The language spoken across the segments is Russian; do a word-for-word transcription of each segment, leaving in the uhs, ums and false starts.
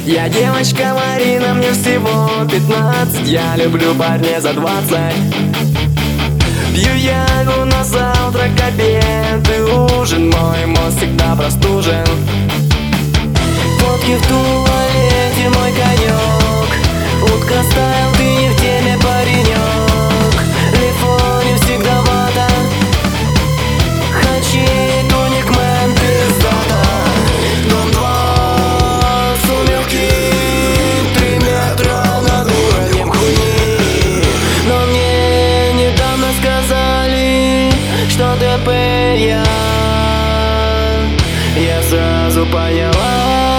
Я девочка Марина, мне всего пятнадцать. Я люблю парня за двадцать. Пью ягу на завтрак, обед и ужин. Мой мозг всегда простужен. Водки в туалете мой конек. Утка стайл, ты не в теме, паренек. Лифоне всегда вода. Хачи, тоник, мэн, пиздата. Дом два, сумерки, три метра над уровнем хуйни. Но мне недавно сказали, что ТП я. Я сразу поняла,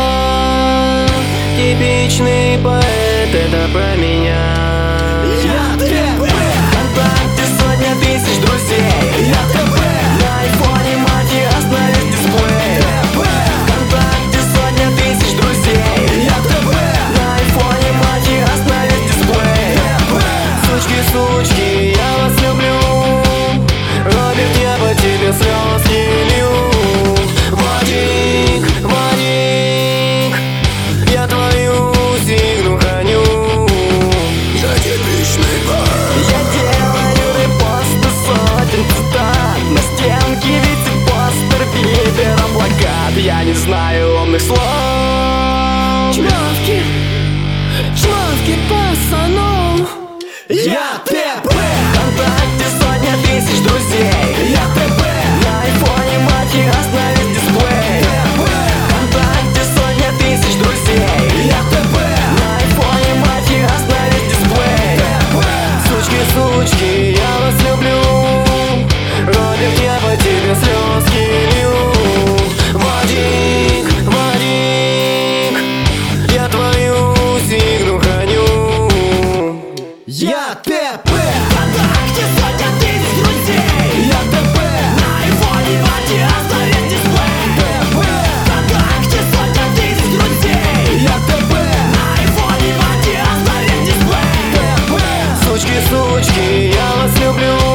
типичный поэт, это про меня. Я ТП. ВКонтакте сотня тысяч друзей. Я ТП. На айфоне мать остановить дисплей. ТП. ВКонтакте сотня тысяч друзей. Я ТП. На айфоне мать остановить дисплей. ТП. Сучки, сучки, я вас люблю. Роберт, я по тебе слезки лью. Вадик, Вадик, я твою сигну храню. Я типичный поэт. Я делаю репосты сотен цитат. На стенке висит постер, Питера плакат. Я не знаю умных слов. Чмавки, чмавки пацанов. Я ТП. ВКонтакте сотня тысяч друзей. Я ТП. На айфоне мать остановить дисплей. ТП. ВКонтакте сотня тысяч друзей. Я ТП. На айфоне мать остановить дисплей. ТП. Сучки, сучки, я вас люблю. Роберт, я по тебе слезки лью. Вадик, Вадик, я твою сигну храню. Я ТП. ВКонтакте сотня тысяч друзей. Я ТП. На айфоне мать остановить дисплей. ТП. ВКонтакте сотня тысяч друзей. Я ТП. На айфоне мать остановить дисплей. ТП. Сучки, сучки, я вас люблю.